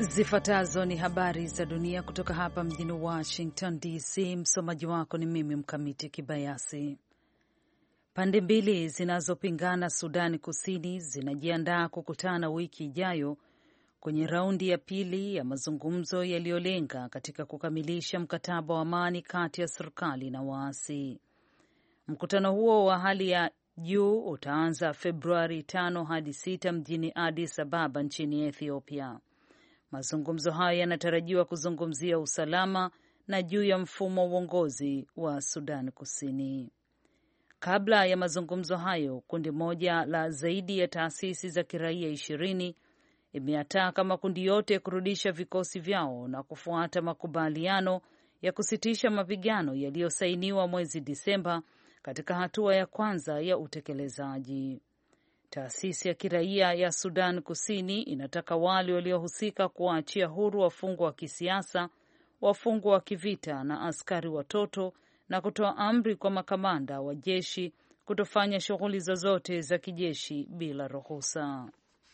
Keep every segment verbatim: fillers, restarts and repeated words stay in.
Zifuatazo ni habari za dunia kutoka hapa mjini Washington D C. Msomaji wako ni mimi Mkamiti Kibayasi. Pande mbili zinazopingana Sudani Kusini zinajiandaa kukutana wiki ijayo kwenye raundi ya pili ya mazungumzo yaliyolenga katika kukamilisha mkataba wa amani kati ya serikali na waasi. Mkutano huo wa hali ya juu utaanza Februari tano hadi sita mjini Addis Ababa nchini Ethiopia. Mazungumzo hayo yanatarajiwa kuzungumzia usalama na juu ya mfumo wa uongozi wa Sudan Kusini. Kabla ya mazungumzo hayo, kundi moja la zaidi ya taasisi za kiraia ishirini imeyataka makundi yote kurudisha vikosi vyao na kufuata makubaliano ya kusitisha mapigano yaliyosainiwa mwezi Disemba katika hatua ya kwanza ya utekelezaji. Taasisi ya kiraia ya Sudan Kusini inataka wale waliohusika kuwaachia huru wafungwa wa kisiasa, wafungwa wa kivita na askari watoto, na kutoa amri kwa makamanda wa jeshi kutofanya shughuli zozote za kijeshi bila ruhusa.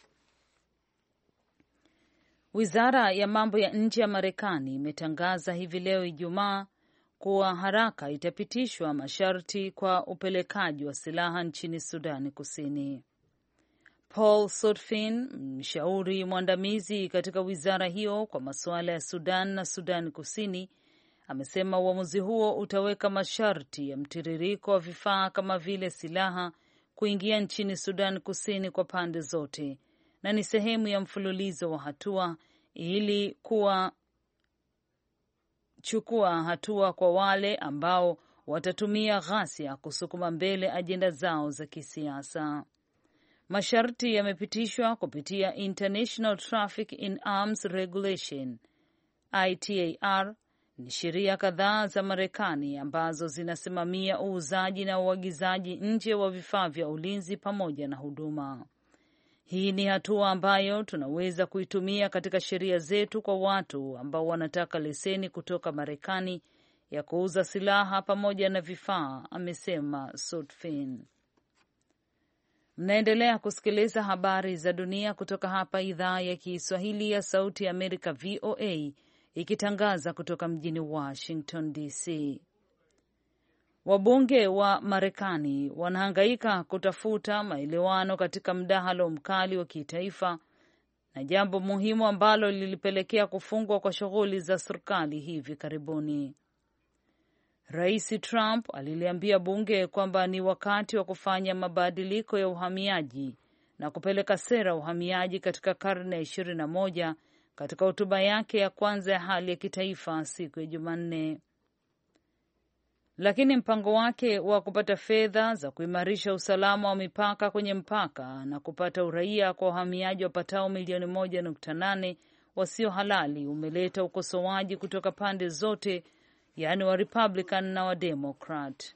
Wizara ya mambo ya nje ya Marekani imetangaza hivi leo Ijumaa kuwa haraka itapitishwa masharti kwa upelekaji wa silaha nchini Sudani Kusini. Paul Sutphin, mshauri mwandamizi katika wizara hiyo kwa masuala ya Sudan na Sudan Kusini, amesema uamuzi huo utaweka masharti ya mtiririko wa vifaa kama vile silaha kuingia nchini Sudan Kusini kwa pande zote, na ni sehemu ya mfululizo wa hatua ili kuwa chukua hatua kwa wale ambao watatumia ghasia kusukuma mbele ajenda zao za kisiasa. Masharti yamepitishwa kupitia International Traffic in Arms Regulation, I T A R, ni sheria kadhaa za Marekani ambazo zinasimamia uuzaji na uagizaji nje wa vifaa vya ulinzi pamoja na huduma. Hii ni hatua ambayo tunaweza kuitumia katika sheria zetu kwa watu ambao wanataka leseni kutoka Marekani ya kuuza silaha pamoja na vifaa, amesema Sutphin. Mnaendelea kusikiliza habari za dunia kutoka hapa idhaa ya Kiswahili ya Sauti ya Amerika, V O A, ikitangaza kutoka mjini Washington D C. Wabunge wa Marekani wanahangaika kutafuta maelewano katika mdahalo mkali wa kitaifa, na jambo muhimu ambalo lilipelekea kufungwa kwa shughuli za serikali hivi karibuni. Rais Trump aliliambia bunge kwamba ni wakati wa kufanya mabadiliko ya uhamiaji na kupeleka sera uhamiaji katika karne ya ishirini na moja katika hotuba yake ya kwanza ya hali ya kitaifa siku ya Jumanne. Lakini mpango wake wa kupata fedha za kuimarisha usalama wa mipaka kwenye mpaka na kupata uraia kwa wahamiaji wapatao milioni moja nukta nane wasio halali umeleta ukosoaji kutoka pande zote, yaani wa Republican na wa Democrat.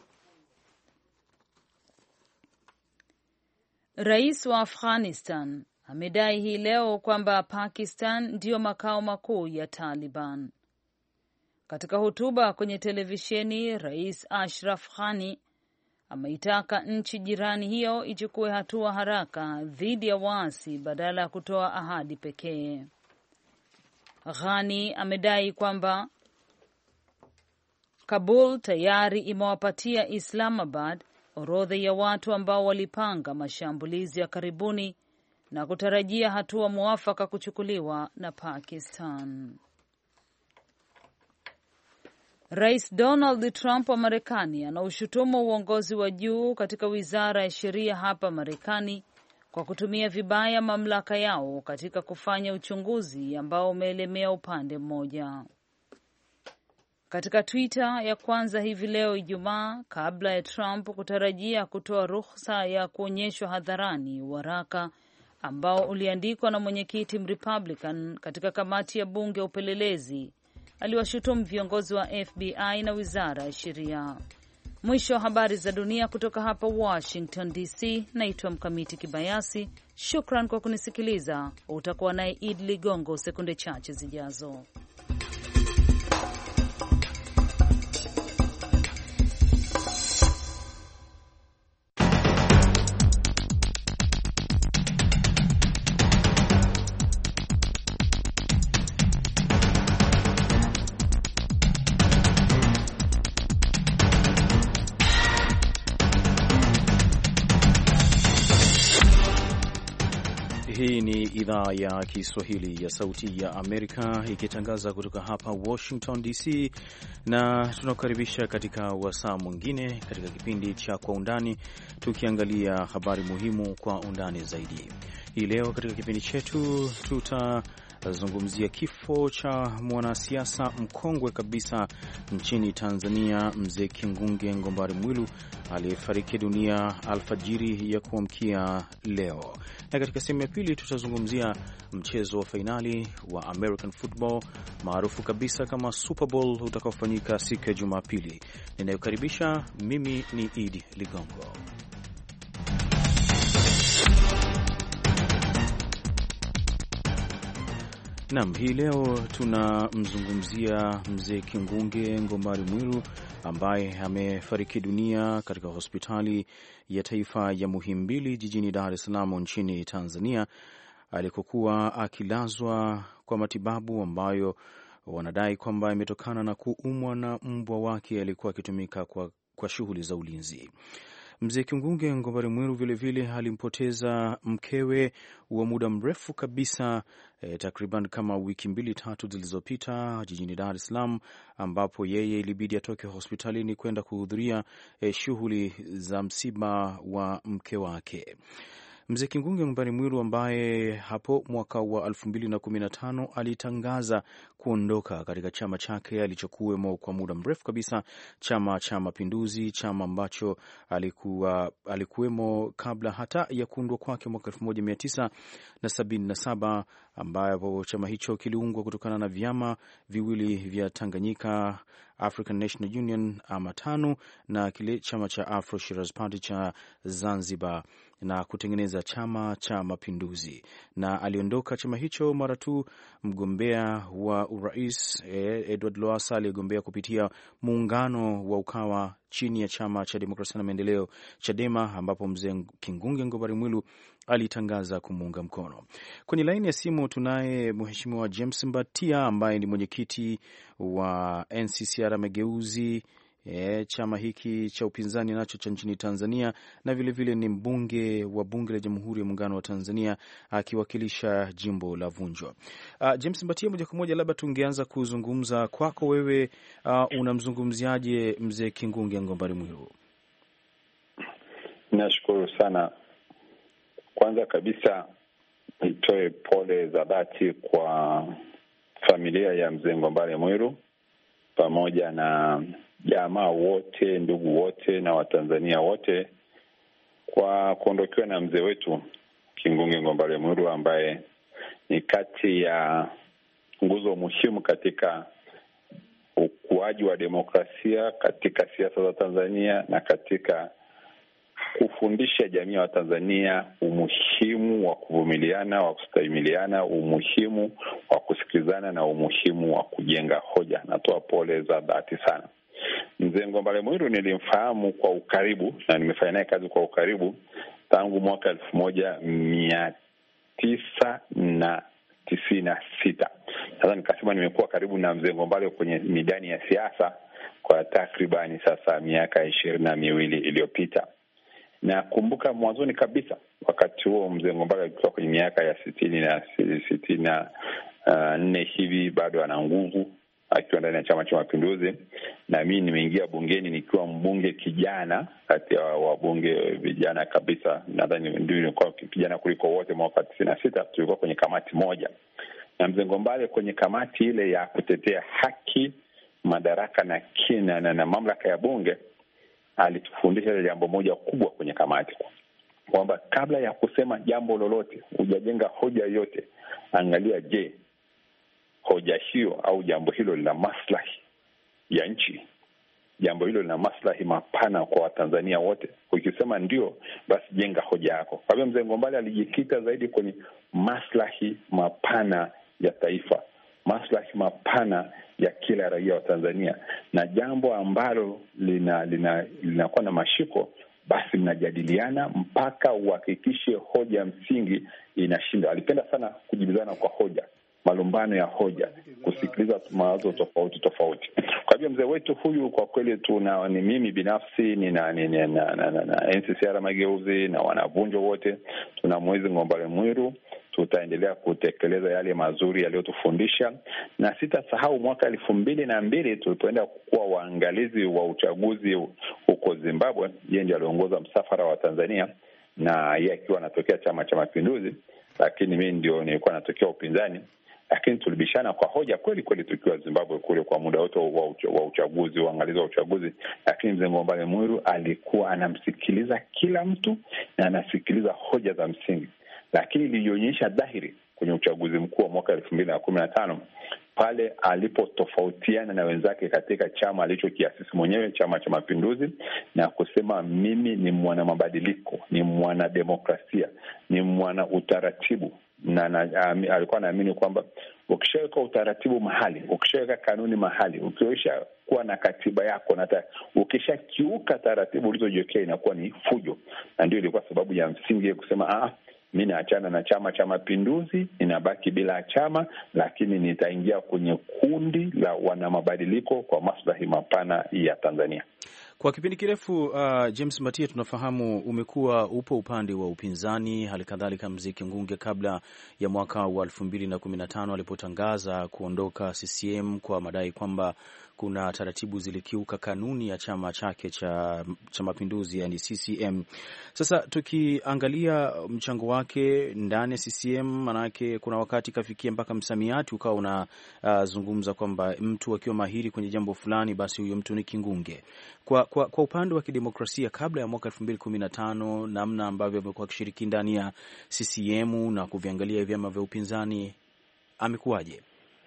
Rais wa Afghanistan amedai hii leo kwamba Pakistan ndiyo makao makuu ya Taliban. Katika hotuba kwenye televisheni, Rais Ashraf Ghani ameitaka nchi jirani hiyo ichukue hatua haraka dhidi ya waasi badala ya kutoa ahadi pekee. Ghani amedai kwamba Kabul tayari imewapatia Islamabad orodha ya watu ambao walipanga mashambulizi ya karibuni na kutarajia hatua muafaka kuchukuliwa na Pakistan. Rais Donald Trump wa Marekani anaushutumu uongozi wa juu katika wizara ya sheria hapa Marekani kwa kutumia vibaya mamlaka yao katika kufanya uchunguzi ambao umeelemea upande mmoja. Katika Twitter ya kwanza hivi leo Ijumaa, kabla ya Trump kutarajia kutoa ruhusa ya kuonyeshwa hadharani waraka ambao uliandikwa na mwenyekiti Mrepublican katika kamati ya bunge ya upelelezi, aliwashutumu viongozi wa F B I na wizara ya sheria. Mwisho wa habari za dunia kutoka hapa Washington D C. Naitwa Mkamiti Kibayasi. Shukran kwa kunisikiliza. Utakuwa naye Id Ligongo sekunde chache zijazo. Hii ni idhaa ya Kiswahili ya Sauti ya Amerika ikitangaza kutoka hapa Washington D C, na tunakukaribisha katika wasaa mwingine katika kipindi cha Kwa Undani, tukiangalia habari muhimu kwa undani zaidi. Hii leo katika kipindi chetu tutazungumzia kifo cha mwanasiasa mkongwe kabisa nchini Tanzania, Mzee Kingunge Ngombale Mwilu aliyefariki dunia alfajiri ya kuamkia leo. Na katika sehemu ya pili tutazungumzia mchezo wa fainali wa American Football maarufu kabisa kama Super Bowl utakaofanyika siku ya Jumapili. Ninayokaribisha mimi ni Idi Ligongo. Naam, hii leo tunamzungumzia Mzee Kingunge Ngombale Mwilu ambaye amefariki dunia katika hospitali ya taifa ya Muhimbili jijini Dar es Salaam nchini Tanzania, alikokuwa akilazwa kwa matibabu ambayo wanadai kwamba imetokana na kuumwa na mbwa wake alikuwa akitumika kwa, kwa shughuli za ulinzi. Mzee Kingunge Ngombale Mwilu vilevile alimpoteza mkewe wa muda mrefu kabisa eh, takriban kama wiki mbili tatu zilizopita jijini Dar es Salaam, ambapo yeye ilibidi atoke hospitalini kwenda kuhudhuria eh, shughuli za msiba wa mke wake. Mzee Kingunge Ngombale Mwilu ambaye hapo mwaka wa elfu mbili na kumi na tano alitangaza kuondoka katika chama chake alichokuwemo kwa muda mrefu kabisa, Chama cha Mapinduzi, chama ambacho alikuwa alikuwemo kabla hata ya kuundwa kwake mwaka elfu moja mia tisa na sabini na saba, ambapo chama hicho kiliungwa kutokana na vyama viwili vya Tanganyika African National Union ama TANU na kile chama cha Afro Shirazi Party cha Zanzibar na kutengeneza Chama cha Mapinduzi. Na aliondoka chama hicho mara tu mgombea wa urais Edward Lowassa aliyegombea kupitia muungano wa Ukawa chini ya Chama cha Demokrasia na Maendeleo Chadema, ambapo Mzee Kingunge Ngombale Mwilu alitangaza kumuunga mkono. Kwenye laini ya simu tunaye Mheshimiwa James Mbatia ambaye ni mwenyekiti wa N C C R Mageuzi, E, chama hiki cha upinzani nacho cha nchini Tanzania, na vile vile ni mbunge wa Bunge la Jamhuri ya Muungano wa Tanzania akiwakilisha jimbo la Vunjo. Uh, James Mbatia, moja kwa moja labda tungeanza kuzungumza kwako wewe, uh, unamzungumziaje Mzee Kingunge Ngombale Mwilu? Nashukuru sana. Kwanza kabisa nitoe pole za dhati kwa familia ya Mzee Ngombale Mwilu pamoja na jamaa wote, ndugu wote na Watanzania wote kwa kuondokewa na mzee wetu Kingunge Ngombale Mwilu ambaye ni kati ya nguzo muhimu katika ukuaji wa demokrasia katika siasa za Tanzania na katika kufundisha jamii ya Tanzania umuhimu wa kuvumiliana, wa kustahimiliana, umuhimu wa kusikilizana na umuhimu wa kujenga hoja. Natoa pole za dhati sana. Mzee Ngombale Mwilu nilimfahamu kwa ukaribu na nimefanya naye kazi kwa ukaribu tangu mwaka elfu moja mia tisa na tisini na sita. Sasa nikasema nimekuwa karibu na Mzee Ngombale kwenye midani ya siasa kwa takribani sasa miaka ishirini na miwili iliyopita. Na kumbuka mwanzoni kabisa wakati huo Mzee Ngombale alikuwa kwenye miaka ya sitini na sitini na nne hivi, bado ana nguvu akiwa ndani ya Chama cha Mapinduzi, na mimi nimeingia bungeni nikiwa mbunge kijana kati ya wabunge vijana kabisa. Nadhani ndio nilikuwa kijana kuliko wote. Mwaka tisini na sita tulikuwa kwenye kamati moja na Mzee Ngombale kwenye kamati ile ya kutetea haki, madaraka na kina na, na mamlaka ya bunge. Alitufundisha jambo moja kubwa kwenye kamati, kwamba kabla ya kusema jambo lolote, hujajenga hoja yote, angalia, je, hoja hiyo au jambo hilo lina maslahi ya nchi? Jambo hilo lina maslahi mapana kwa Watanzania wote? Ukisema ndio, basi jenga hoja yako. Kwa hivyo Mzee Ngombale alijikita zaidi kwenye maslahi mapana ya taifa, maslahi mapana ya kila raia wa Tanzania, na jambo ambalo lina lina linakuwa na mashiko, basi mnajadiliana mpaka uhakikishe hoja msingi inashinda. Alipenda sana kujibizana kwa hoja, malumbano ya hoja, kusikiliza mawazo tofauti tofauti. Kwa hivyo mzee wetu huyu kwa kweli tuna ni mimi binafsi nina ni, ni, na, na, na, na N C C R Mageuzi na wanavunjo wote tuna Mwezi Ngombale Mwilu, tutaendelea kutekeleza yale mazuri yaliyotufundisha. Na sitasahau mwaka elfu mbili na mbili tulipoenda kuwa waangalizi wa uchaguzi huko Zimbabwe, yeye ndiye aliongoza msafara wa Tanzania na yeye akiwa anatokea Chama cha Mapinduzi, lakini mimi ndio nilikuwa natokea upinzani. Lakini tulibishana kwa hoja kweli kweli tukiwa Zimbabwe kule kwa muda wote wa uchaguzi, uangalizi wa uchaguzi. Lakini mzee Ngombale Mwiru alikuwa anamsikiliza kila mtu na anasikiliza hoja za msingi. Lakini ilionyesha dhahiri kwenye uchaguzi mkuu wa mwaka elfu mbili na kumi na tano pale alipotofautiana na wenzake katika chama alichokiasisi mwenyewe, Chama cha Mapinduzi, na kusema mimi ni mwana mabadiliko, ni mwana demokrasia, ni mwana utaratibu. Na, na alikuwa anaamini kwamba ukishaweka utaratibu mahali, ukishaweka kanuni mahali, ukiisha kuwa na katiba yako, na ukishakiuka taratibu ulizojiwekea inakuwa ni fujo. Na ndio ilikuwa sababu ya msingi kusema ah, mimi naachana na Chama cha Mapinduzi, ninabaki bila chama, lakini nitaingia kwenye kundi la wana mabadiliko kwa maslahi mapana ya Tanzania. Kwa kipindi kirefu uh, James Matia, tunafahamu umekuwa upo upande wa upinzani, halikadhalika Mzee Kingunge kabla ya mwaka wa elfu mbili na kumi na tano alipotangaza kuondoka C C M kwa madai kwamba kuna taratibu zilikiuka kanuni ya chama chake cha, cha Mapinduzi, yani C C M. Sasa tukiangalia mchango wake ndani ya C C M, manake kuna wakati kafikia mpaka msamiati ukawa unazungumza uh, kwamba mtu akiwa mahiri kwenye jambo fulani basi huyo mtu ni Kingunge. Kwa, kwa, kwa upande wa kidemokrasia kabla ya mwaka elfu mbili kumi na tano, namna ambavyo amekuwa akishiriki ndani ya C C M na kuviangalia vyama vya upinzani, amekuwaje?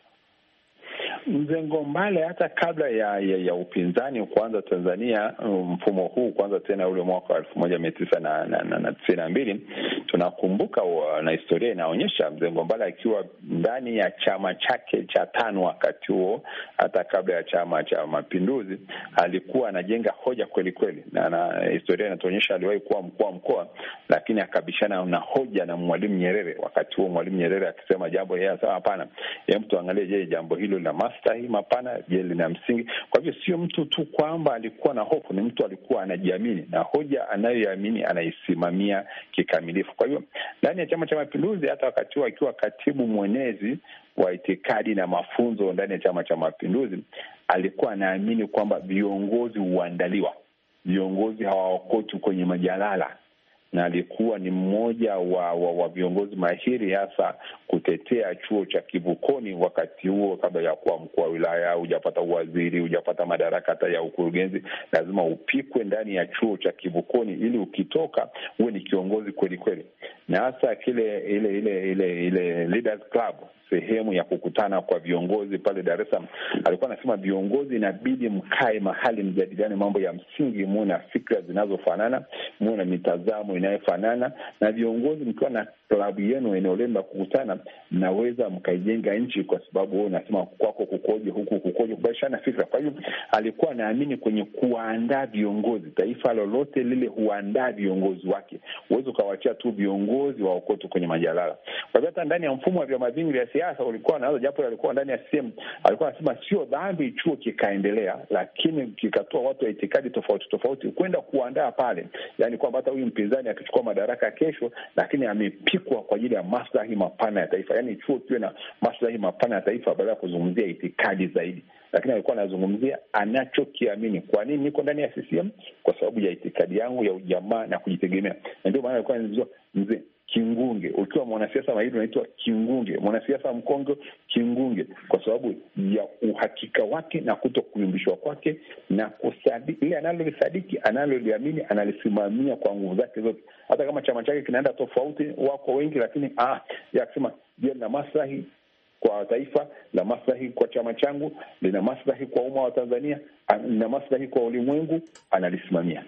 Mzee Ngombale hata kabla ya, ya, ya upinzani kuanza Tanzania, mfumo huu kwanza tena ule mwaka wa elfu moja mia tisa na tisini na mbili, tunakumbuka na historia inaonyesha Mzee Ngombale akiwa ndani ya chama chake cha tano wakati huo, hata kabla ya Chama cha Mapinduzi, alikuwa anajenga hoja kweli kweli, na, na historia inatuonyesha aliwahi kuwa mkuu wa mkoa, lakini akabishana na hoja na Mwalimu Nyerere. Wakati huo Mwalimu Nyerere akisema jambo, yeye anasema hapana, hebu tuangalie, je, jambo hilo la maslahi mapana, je, lina msingi? Kwa hivyo sio mtu tu kwamba alikuwa na hofu, ni mtu alikuwa anajiamini na hoja anayoiamini anaisimamia kikamilifu. Kwa hivyo ndani ya Chama cha Mapinduzi, hata wakati huo akiwa katibu mwenezi wa itikadi na mafunzo ndani ya Chama cha Mapinduzi, alikuwa anaamini kwamba viongozi huandaliwa, viongozi hawaokotwi kwenye majalala, na alikuwa ni mmoja wa, wa, wa viongozi mahiri hasa kutetea chuo cha Kivukoni wakati huo. Kabla ya kuwa mkuu wa wilaya, hujapata uwaziri, hujapata madaraka hata ya ukurugenzi, lazima upikwe ndani ya chuo cha Kivukoni ili ukitoka uwe ni kiongozi kweli kweli. Na hasa kile ile ile ile ile Leaders Club, sehemu ya kukutana kwa viongozi pale Dar es Salaam, alikuwa anasema viongozi inabidi mkae mahali mjadiliane mambo ya msingi, muwe na fikra zinazofanana, muwe na mitazamo inayofanana, na viongozi mkiwa na klabu yenu eneo lenu la kukutana, mnaweza mkaijenga nchi, kwa sababu wewe unasema kwako kukoje, huku kukoje, kubadilishana fikra. Kwa hiyo alikuwa anaamini kwenye kuandaa viongozi. Taifa lolote lile huandaa viongozi wake, uwezo ukawaachia tu viongozi waokoto kwenye majalala. Kwa hivyo hata ndani ya mfumo wa vyama vingi vya siasa ulikuwa naanza, japo alikuwa ndani ya C M, alikuwa anasema sio dhambi chuo kikaendelea, lakini kikatoa watu wa itikadi tofauti tofauti kwenda kuandaa pale, yani kwamba hata huyu mpinzani akichukua madaraka kesho, lakini amepikwa kwa ajili ya maslahi mapana ya taifa. Yani chuo kiwe na maslahi mapana ya taifa badala ya kuzungumzia itikadi zaidi. Lakini alikuwa anazungumzia anachokiamini. Kwa nini niko ndani ya C C M? Kwa sababu ya itikadi yangu ya ujamaa na kujitegemea. Na ndio maana alikuwa anazungumzia mzee Kingunge. Ukiwa mwanasiasa mahiri unaitwa Kingunge, mwanasiasa mkongo Kingunge, kwa sababu ya uhakika wake na kutokuyumbishwa kwake, na kusadiki ile analolisadiki, analoliamini, analisimamia kwa nguvu zake zote. Hata kama chama chake kinaenda tofauti, wako wengi, lakini ah ya kusema je, na maslahi kwa taifa, la maslahi kwa chama changu, lina maslahi kwa umma wa Tanzania, na maslahi kwa ulimwengu, analisimamia.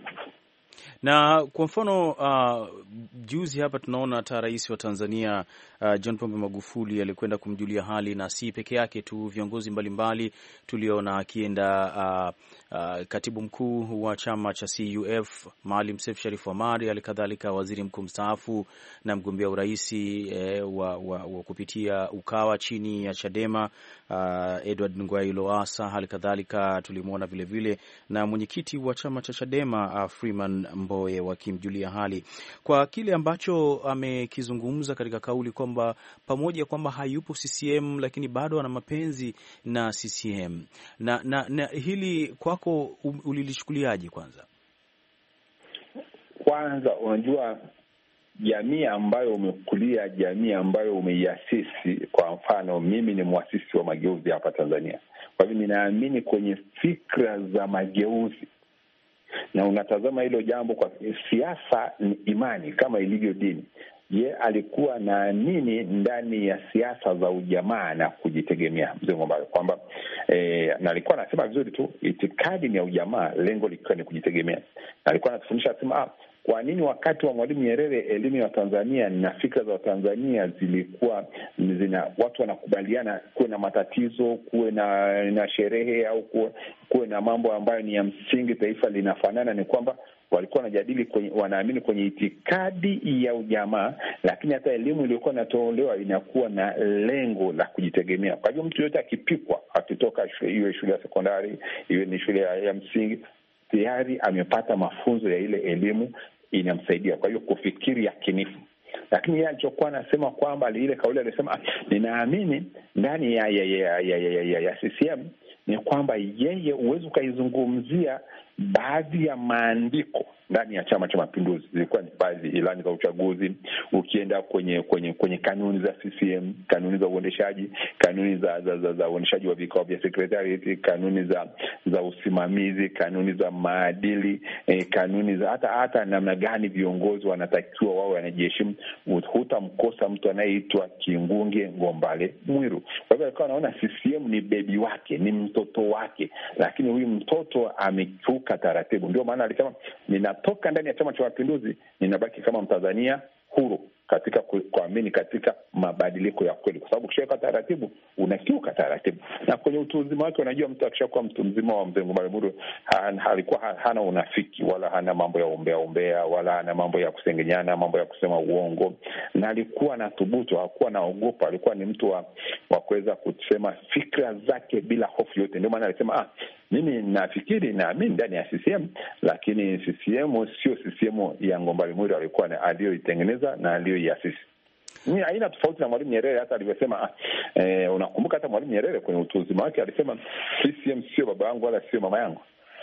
Na kwa mfano uh, juzi hapa tunaona hata rais wa Tanzania uh, John Pombe Magufuli alikwenda kumjulia hali, na si peke yake tu, viongozi mbalimbali tuliona akienda uh, uh, katibu mkuu wa chama cha C U F Maalim Seif Sharif Hamad, alikadhalika waziri mkuu mstaafu na mgombea urais eh, wa, wa, wa kupitia Ukawa chini ya Chadema uh, Edward Ngwai Lowassa, halikadhalika tulimuona vile vile na mwenyekiti wa chama cha Chadema uh, Freeman Freeman Mbowe wakimjulia hali kwa kile ambacho amekizungumza katika kauli kwamba pamoja kwamba hayupo C C M lakini bado ana mapenzi na C C M. Na, na, na hili kwako ulilichukuliaje? Kwanza kwanza unajua jamii ambayo umekulia, jamii ambayo umeiasisi. Kwa mfano mimi ni muasisi wa mageuzi hapa Tanzania, kwa hivyo ninaamini kwenye fikra za mageuzi, na unatazama hilo jambo kwa siasa ni imani kama ilivyo dini. Je, alikuwa na nini ndani ya siasa za ujamaa na kujitegemea Mzee Ngombale, kwamba eh, na alikuwa anasema vizuri tu, itikadi ni ya ujamaa, lengo likiwa ni kujitegemea. Na alikuwa anatufundisha asema, ah, kwa nini wakati wa Mwalimu Nyerere elimu ya Tanzania na fikra za Tanzania zilikuwa zina watu wanakubaliana kuwe na matatizo, kuwe na, na sherehe au kuwe, kuwe na mambo ambayo ni ya msingi, taifa linafanana, ni kwamba walikuwa wanajadili kwenye, wanaamini kwenye itikadi ya ujamaa, lakini hata elimu iliyokuwa inatolewa inakuwa na lengo la kujitegemea. Kwa hivyo mtu yote akipikwa, akitoka iwe shule ya sekondari, iwe ni shule ya, ya msingi, tayari amepata mafunzo ya ile elimu inamsaidia kwa hiyo kufikiri yakinifu. Lakini yeye alichokuwa anasema kwamba ile kauli alisema, ninaamini ndani ya ya ya ya, ya, ya, ya C C M ni kwamba yeye uwezo kaizungumzia baadhi ya maandiko ndani ya Chama cha Mapinduzi, zilikuwa ni baadhi ilani za uchaguzi, ukienda kwenye kwenye kwenye kanuni za C C M, kanuni za uendeshaji, kanuni za za, za, za uendeshaji wa vikao vya secretariat, kanuni za za usimamizi, kanuni za maadili, eh, kanuni za hata hata namna gani viongozi wanatakiwa wao wanajiheshimu. Hutamkosa mtu anayeitwa Kingunge Ngombale Mwiru. Kwa hivyo alikuwa anaona C C M ni bebi wake, ni mtoto wake, lakini huyu mtoto amechuka taratibu. Ndio maana alisema, ninatoka ndani ya Chama cha Mapinduzi, ninabaki kama Mtanzania huru katika kuamini katika mabadiliko ya kweli, kwa sababu ukishaweka taratibu unakiuka taratibu. Na kwenye utu uzima wake, unajua mtu akishakuwa mtu mzima wa Mzee Ngombale Mwiru alikuwa hana unafiki wala hana mambo ya umbea umbea wala hana mambo ya kusengenyana, mambo ya kusema uongo, na alikuwa na thubutu, hakuwa naogopa. Alikuwa ni mtu wa, wa kuweza kusema fikra zake bila hofu yote. Ndio maana alisema, ah, mimi nafikiri na mimi ndani ya C C M, lakini C C M sio C C M ya Ngombale Mwiru alikuwa aliyoitengeneza na aliyoiasisi. Ni aina tofauti na Mwalimu Nyerere. Hata alivyosema, eh, unakumbuka hata Mwalimu Nyerere kwenye utu uzima wake alisema, C C M sio baba yangu wala sio mama yangu.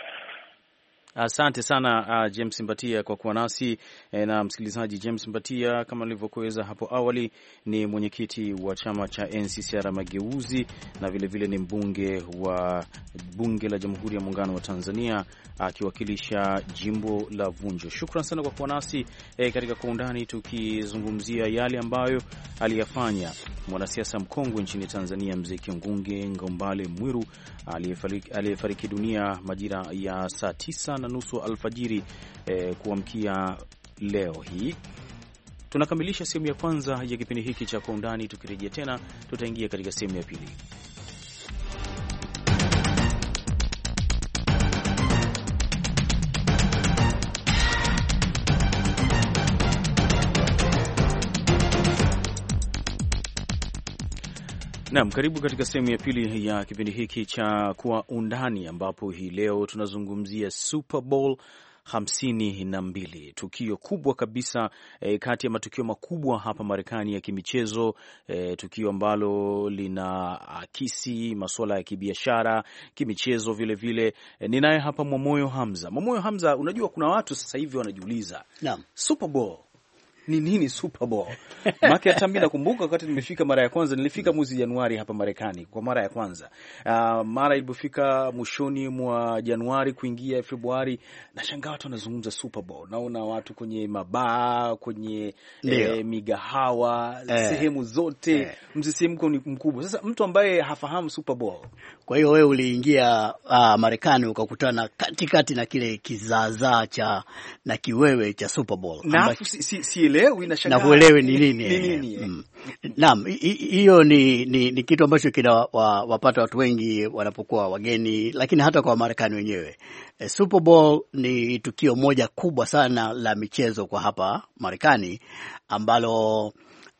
Asante sana uh, James Mbatia kwa kuwa nasi e, na msikilizaji. James Mbatia kama nilivyokueleza hapo awali ni mwenyekiti wa chama cha N C C R Mageuzi na vile vile ni mbunge wa bunge la Jamhuri ya Muungano wa Tanzania akiwakilisha jimbo la Vunjo. Shukrani sana kwa kuwa nasi e, katika Kwa Undani tukizungumzia yale ambayo aliyafanya mwanasiasa mkongwe nchini Tanzania Mzee Kingunge Ngombale Mwiru aliyefariki aliyefariki dunia majira ya saa tisa na nusu alfajiri eh, kuamkia leo hii. Tunakamilisha sehemu ya kwanza ya kipindi hiki cha Kwa Undani. Tukirejea tena tutaingia katika sehemu ya pili. Naam, karibu katika sehemu ya pili ya kipindi hiki cha Kwa Undani, ambapo hii leo tunazungumzia Super Bowl hamsini na mbili, tukio kubwa kabisa e, kati ya matukio makubwa hapa Marekani ya kimichezo, e, tukio ambalo lina akisi masuala ya kibiashara, kimichezo vile vile. E, ninaye hapa Mwamoyo Hamza. Mwamoyo Hamza, unajua kuna watu sasa hivi wanajiuliza, naam, Super Bowl ni nini? Super Bowl maki hata mimi nakumbuka wakati nimefika mara ya kwanza, nilifika mwezi Januari hapa Marekani kwa mara ya kwanza. Uh, mara ilipofika mwishoni mwa Januari kuingia Februari, nashangaa watu wanazungumza Super Bowl. Naona watu kwenye mabaa, kwenye eh, migahawa, eh, sehemu zote, eh, msisimko ni mkubwa. Sasa mtu ambaye hafahamu Super Bowl, kwa hiyo wewe uliingia uh, Marekani ukakutana katikati na kile kizaazaa cha na kiwewe cha Super Bowl. Na si, si, si na kuelewe ni nini. Mm. Naam, hiyo ni, ni ni kitu ambacho kina wa, wapata watu wengi wanapokuwa wageni, lakini hata kwa Marekani wenyewe. E, Super Bowl ni tukio moja kubwa sana la michezo kwa hapa Marekani ambalo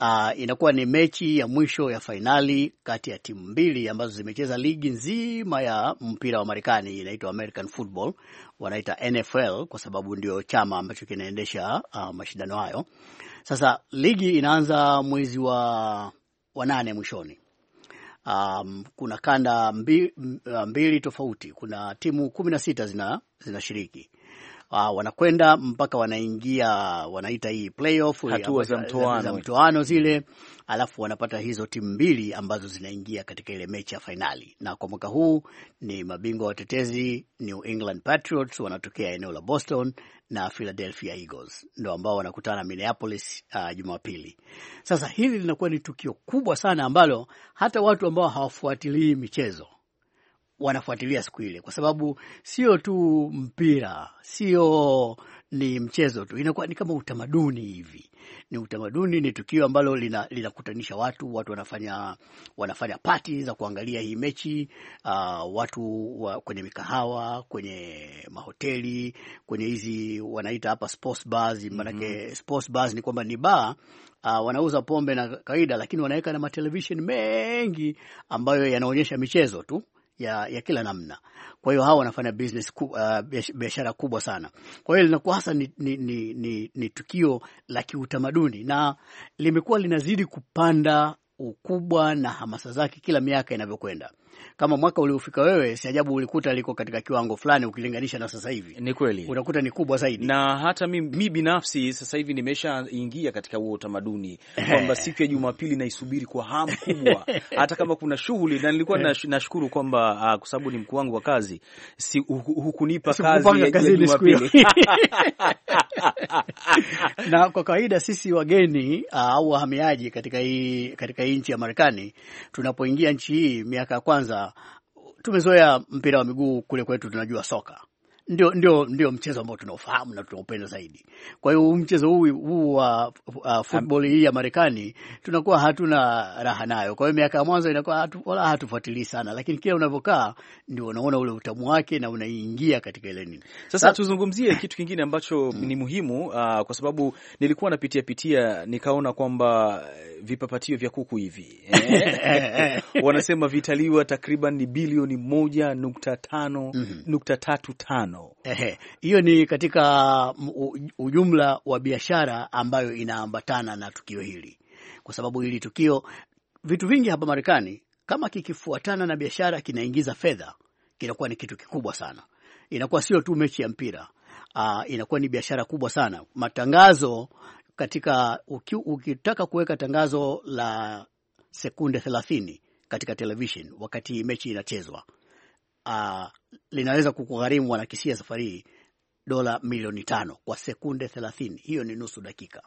Uh, inakuwa ni mechi ya mwisho ya fainali kati ya timu mbili ambazo zimecheza ligi nzima ya mpira wa Marekani, inaitwa American Football, wanaita N F L kwa sababu ndio chama ambacho kinaendesha uh, mashindano hayo. Sasa ligi inaanza mwezi wa wa nane mwishoni. Um, kuna kanda mbili, mbili tofauti. Kuna timu kumi na sita zina zinashiriki. Uh, wanakwenda mpaka wanaingia wanaita hii playoff, hatua za mtoano, za mtoano zile, alafu wanapata hizo timu mbili ambazo zinaingia katika ile mechi ya finali. Na kwa mwaka huu ni mabingwa watetezi New England Patriots, wanatokea eneo la Boston, na Philadelphia Eagles ndio ambao wanakutana Minneapolis uh, Jumapili. Sasa hili linakuwa ni tukio kubwa sana ambalo hata watu ambao hawafuatilii michezo wanafuatilia siku ile, kwa sababu sio tu mpira, sio ni mchezo tu, inakuwa ni kama utamaduni hivi. Ni utamaduni, ni tukio ambalo linakutanisha lina watu, watu wanafanya wanafanya party za kuangalia hii mechi, uh, watu wa, kwenye mikahawa, kwenye mahoteli, kwenye hizi wanaita hapa sports bars, manake mm-hmm. sports bars ni kwamba ni bar Uh, wanauza pombe na kawaida, lakini wanaweka na matelevision mengi ambayo yanaonyesha michezo tu ya ya kila namna. Kwa hiyo hao wanafanya business ku, uh, biashara kubwa sana. Kwa hiyo linakuwa hasa ni ni, ni ni ni tukio la kiutamaduni, na limekuwa linazidi kupanda ukubwa na hamasa zake kila miaka inavyokwenda. Kama mwaka uliofika wewe, si ajabu ulikuta liko katika kiwango fulani ukilinganisha na sasa hivi. Ni kweli. Unakuta ni kubwa zaidi. Na hata mimi mi binafsi sasa hivi nimeshaingia katika huo utamaduni kwamba siku ya Jumapili naisubiri kwa hamu kubwa hata kama kuna shughuli, na nilikuwa nashukuru kwamba uh, kwa sababu ni mkuu wangu wa kazi si hukunipa kazi ya Jumapili. Na kwa kawaida sisi wageni uh, au wahamiaji katika hii katika hii nchi ya Marekani, tunapoingia nchi hii miaka ya kwanza tumezoea mpira wa miguu, kule kwetu tunajua soka. Ndio ndio ndio mchezo ambao tunaofahamu na tunaupenda zaidi. Kwa hiyo mchezo huu huu wa uh, football hii ya Marekani tunakuwa hatuna raha nayo. Kwa hiyo miaka ya mwanzo inakuwa hatu, wala hatufuatilii sana, lakini kila unavyokaa ndio unaona ule utamu wake na unaingia katika ile nini. Sasa Sa tuzungumzie kitu kingine ambacho mm. ni muhimu uh, kwa sababu nilikuwa napitia pitia nikaona kwamba vipapatio vya kuku hivi eh, wanasema vitaliwa takriban ni bilioni moja nukta tano mm-hmm. nukta tatu tano. Ehe, hiyo ni katika ujumla wa biashara ambayo inaambatana na tukio hili. Kwa sababu hili tukio, vitu vingi hapa Marekani kama kikifuatana na biashara kinaingiza fedha, kinakuwa ni kitu kikubwa sana. Inakuwa sio tu mechi ya mpira. Uh, inakuwa ni biashara kubwa sana. Matangazo katika uki, ukitaka kuweka tangazo la sekunde thelathini katika television wakati mechi inachezwa, Uh, linaweza kukugharimu wanakisia safari hii dola milioni tano kwa sekunde thelathini. Hiyo ni nusu dakika.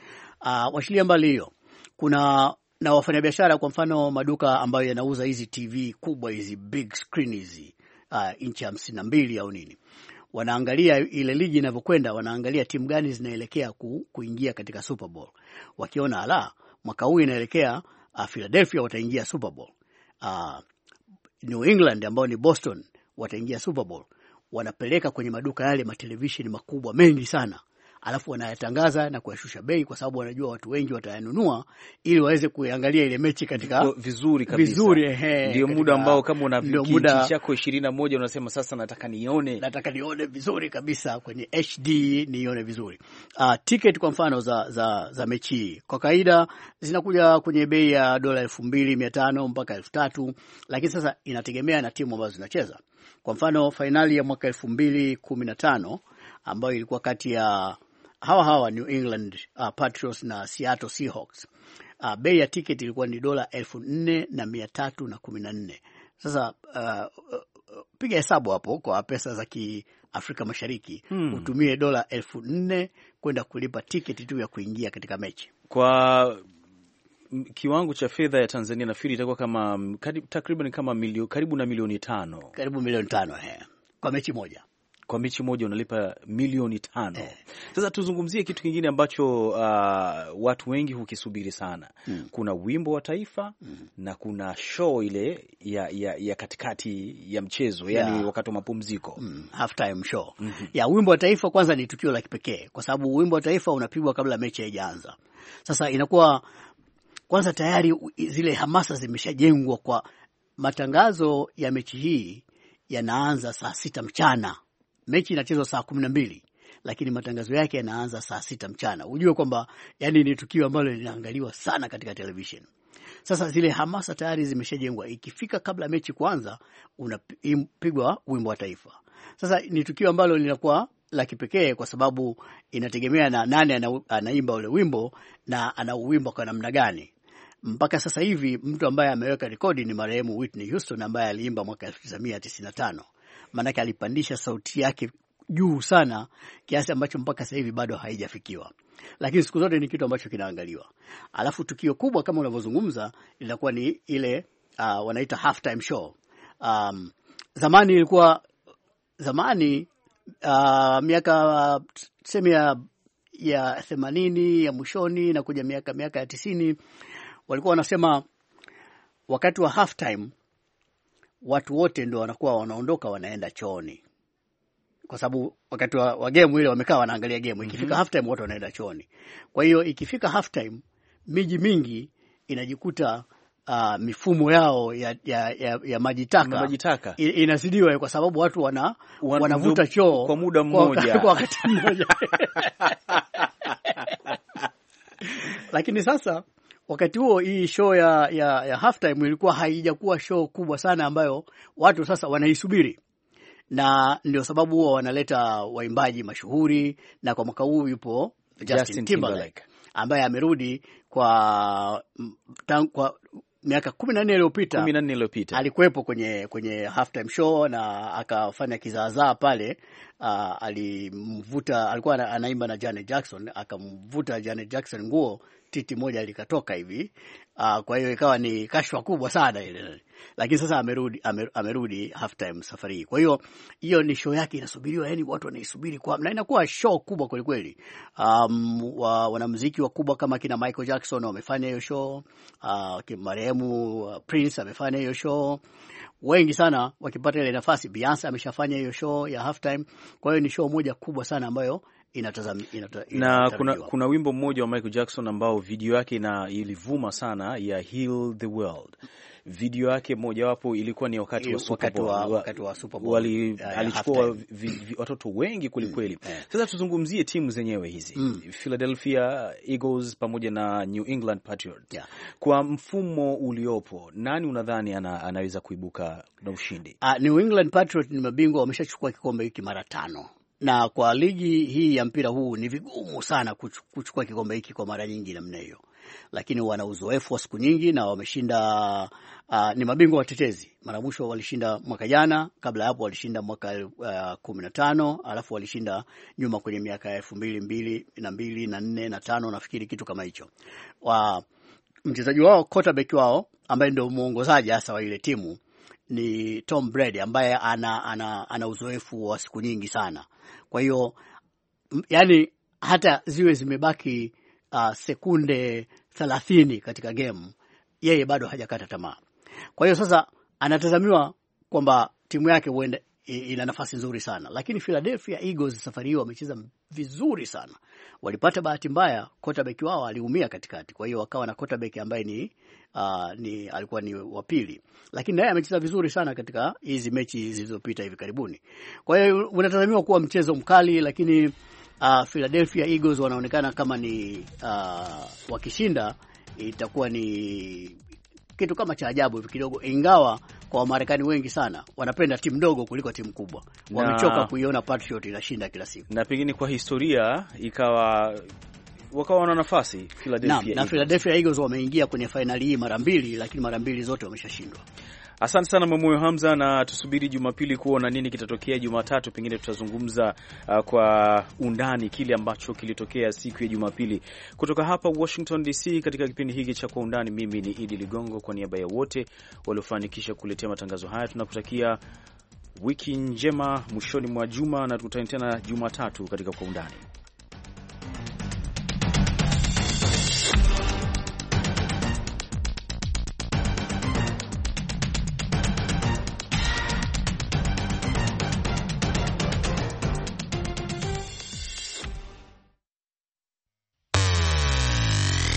Uh, washilia mbali hiyo, kuna na wafanyabiashara, kwa mfano maduka ambayo yanauza hizi T V kubwa, hizi big screen hizi uh, inchi hamsini na mbili au nini, wanaangalia ile ligi inavyokwenda, wanaangalia timu gani zinaelekea ku, kuingia katika Super Bowl. Wakiona ala, mwaka huu inaelekea uh, Philadelphia wataingia Super Bowl, uh, New England ambao ni Boston wataingia Super Bowl, wanapeleka kwenye maduka yale matelevision makubwa mengi sana, alafu wanayatangaza na kuyashusha bei, kwa sababu wanajua watu wengi watayanunua ili waweze kuangalia ile mechi katika vizuri kabisa. Vizuri, ehe. Ndio muda ambao kama una kiti chako ishirini na moja unasema sasa nataka nione, nataka nione vizuri kabisa kwenye H D, nione vizuri. Uh, ticket kwa mfano za za za mechi kwa kawaida zinakuja kwenye bei ya dola elfu mbili mia tano mpaka elfu tatu, lakini sasa inategemea na timu ambazo zinacheza. Kwa mfano finali ya mwaka elfu mbili kumi na tano ambayo ilikuwa kati ya hawa hawa New England uh, Patriots na Seattle Seahawks, uh, bei ya ticket ilikuwa ni dola elfu nne na mia tatu na kumi na nne. Sasa uh, uh, piga hesabu hapo kwa pesa za kiafrika Mashariki, hmm. utumie dola elfu nne kwenda kulipa ticket tu ya kuingia katika mechi. Kwa kiwango cha fedha ya Tanzania nafikiri itakuwa kama takriban kama milio, karibu na milioni tano. Karibu milioni tano he, kwa mechi moja. Kwa mechi moja unalipa milioni tano. Eh. Sasa tuzungumzie kitu kingine ambacho uh, watu wengi hukisubiri sana. Mm. Kuna wimbo wa taifa mm. na kuna show ile ya, ya, ya katikati ya mchezo, yani yeah. wakati wa mapumziko. Mm. Half time show. Mm-hmm. Ya wimbo wa taifa kwanza ni tukio la kipekee, kwa sababu wimbo wa taifa unapigwa kabla mechi haijaanza. Sasa inakuwa kwanza tayari zile hamasa zimeshajengwa. Kwa matangazo ya mechi hii yanaanza saa sita mchana. Mechi inachezwa saa kumi na mbili, lakini matangazo yake yanaanza saa sita mchana. Ujue kwamba yani ni tukio ambalo linaangaliwa sana katika television. Sasa zile hamasa tayari zimeshajengwa. Ikifika kabla mechi kuanza, unapigwa wimbo wa taifa. Sasa ni tukio ambalo linakuwa la kipekee kwa sababu inategemea na nani ana, anaimba ule wimbo na anauimba kwa namna gani. Mpaka sasa hivi mtu ambaye ameweka rekodi ni marehemu Whitney Houston ambaye aliimba mwaka elfu tisa mia tisini na tano. Maana yake alipandisha sauti yake juu sana kiasi ambacho mpaka sasa hivi bado haijafikiwa. Lakini siku zote ni kitu ambacho kinaangaliwa. Alafu tukio kubwa kama unavyozungumza linakuwa ni ile uh, wanaita half time show. Um, zamani ilikuwa zamani uh, miaka uh, tuseme ya ya themanini ya mwishoni na kuja miaka miaka ya tisini, walikuwa wanasema wakati wa half time watu wote ndio wanakuwa wanaondoka wanaenda chooni. Kwa sababu wakati wa, wa game ile wamekaa wanaangalia game. Ikifika mm-hmm. half time watu wanaenda chooni. Kwa hiyo ikifika half time miji mingi inajikuta uh, mifumo yao ya ya ya, ya majitaka majitaka inazidiwa kwa sababu watu wana Wan, wanavuta choo kwa muda mmoja kwa wakati mmoja. Lakini sasa wakati huo hii show ya ya, ya half time ilikuwa haijakuwa show kubwa sana ambayo watu sasa wanaisubiri. Na ndio sababu huwa wanaleta waimbaji mashuhuri, na kwa mwaka huu yupo Justin, Justin Timberlake ambaye amerudi kwa kwa miaka kumi na nne iliyopita. kumi na nne iliyopita alikuwepo kwenye kwenye half time show na akafanya kizaazaa pale. Uh, alimvuta alikuwa anaimba na Janet Jackson, akamvuta Janet Jackson nguo, titi moja likatoka hivi. Uh, kwa hiyo ikawa ni kashfa kubwa sana ile. Lakini sasa amerudi amer, amerudi half time safari hii. Kwa hiyo hiyo ni show yake inasubiriwa, yani watu wanaisubiri kwa na inakuwa show kubwa kweli kweli. Um, wa, wanamuziki wakubwa kama kina Michael Jackson wamefanya hiyo show, uh, marehemu uh, Prince amefanya hiyo show. Wengi sana wakipata ile nafasi. Beyonce ameshafanya hiyo show ya half time. Kwa hiyo ni show moja kubwa sana ambayo inatazam inata, na kuna kuna wimbo mmoja wa Michael Jackson ambao video yake na ilivuma sana ya Heal the World. Video yake mojawapo ilikuwa ni wakati wa Super Bowl. Wakati wa, wakati wa Super Bowl. Wali, uh, alichukua vi, vi, watoto wengi kulikweli. Mm, yeah. Sasa tuzungumzie timu zenyewe hizi. Mm. Philadelphia Eagles pamoja na New England Patriots. Yeah. Kwa mfumo uliopo, nani unadhani ana, anaweza kuibuka na ushindi? Uh, New England Patriots ni mabingwa, wameshachukua kikombe hiki mara tano. Na kwa ligi hii ya mpira huu ni vigumu sana kuchukua kikombe hiki kwa mara nyingi namna hiyo. Lakini wana uzoefu wa siku nyingi na wameshinda. Uh, ni mabingwa watetezi. Mara mwisho walishinda mwaka jana, kabla hapo walishinda mwaka uh, kumi na tano, alafu walishinda nyuma kwenye miaka elfu mbili mbili na mbili na nne na tano nafikiri kitu kama hicho. Wa mchezaji wao, quarterback wao ambaye ndio muongozaji hasa wa ile timu ni Tom Brady ambaye ana ana, ana uzoefu wa siku nyingi sana. Kwa hiyo yani hata ziwe zimebaki uh, sekunde thelathini katika game, yeye bado hajakata tamaa. Kwa hiyo sasa anatazamiwa kwamba timu yake huenda ina nafasi nzuri sana. Lakini Philadelphia Eagles safari hiyo wamecheza vizuri sana. Walipata bahati mbaya, quarterback wao aliumia katikati. Kwa hiyo wakawa na quarterback ambaye ni uh, ni alikuwa ni wa pili. Lakini naye amecheza vizuri sana katika hizi mechi zilizopita hivi karibuni. Kwa hiyo unatazamiwa kuwa mchezo mkali, lakini uh, Philadelphia Eagles wanaonekana kama ni uh, wakishinda itakuwa ni kitu kama cha ajabu hivi kidogo, ingawa kwa Wamarekani wengi sana wanapenda timu ndogo kuliko timu kubwa. Wamechoka kuiona Patriot inashinda kila siku. Na pengine kwa historia ikawa wakawa wana nafasi Philadelphia. Na, na Philadelphia Eagles wameingia kwenye finali hii mara mbili, lakini mara mbili zote wameshashindwa. Asante sana Mwamoyo Hamza, na tusubiri Jumapili kuona nini kitatokea. Jumatatu pengine tutazungumza uh, kwa undani kile ambacho kilitokea siku ya Jumapili. Kutoka hapa Washington D C katika kipindi hiki cha Kwa Undani, mimi ni Idi Ligongo, kwa niaba ya wote waliofanikisha kuletea matangazo haya tunakutakia wiki njema mwishoni mwa juma, na tukutane tena Jumatatu katika Kwa Undani.